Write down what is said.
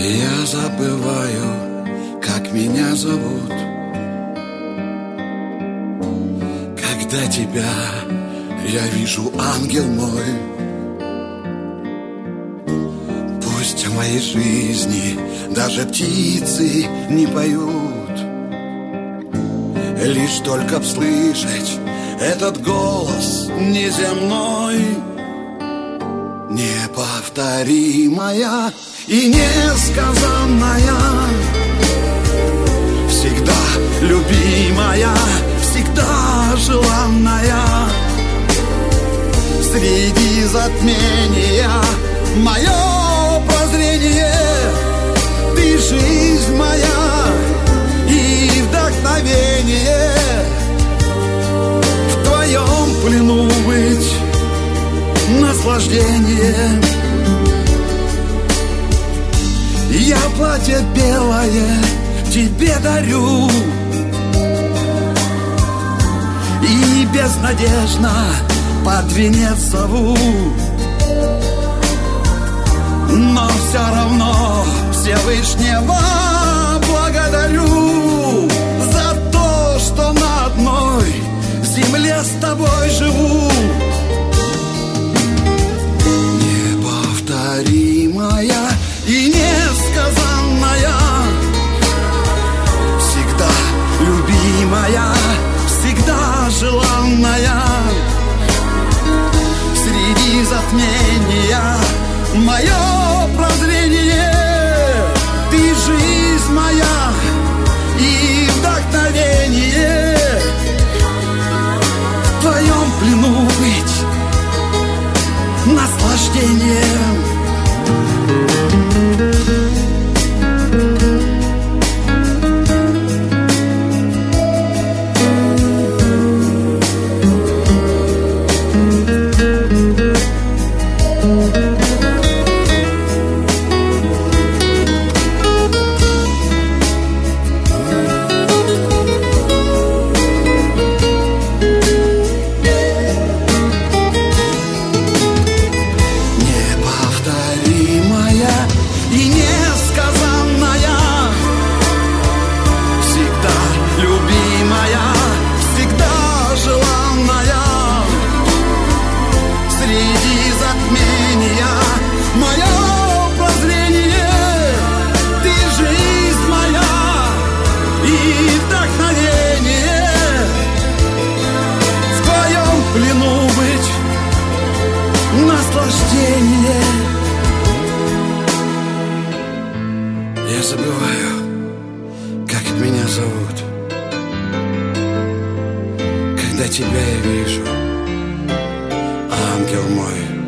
Я забываю, как меня зовут, когда тебя я вижу, ангел мой. Пусть в моей жизни даже птицы не поют, лишь только б слышать этот голос неземной, неповторимая и несказанная, всегда любимая, всегда желанная. Среди затмения мое прозрение, ты жизнь моя и вдохновение. В твоем плену быть наслаждение. Я платье белое тебе дарю и безнадежно под венец зову, но все равно Всевышнего благодарю за то, что на одной земле с тобой живу. Неповторимая и несказанная, всегда любимая, всегда желанная. Среди затмения мое прозрение, ты жизнь моя и вдохновение. В твоем плену быть наслаждением. Я забываю, как меня зовут, когда тебя я вижу, ангел мой.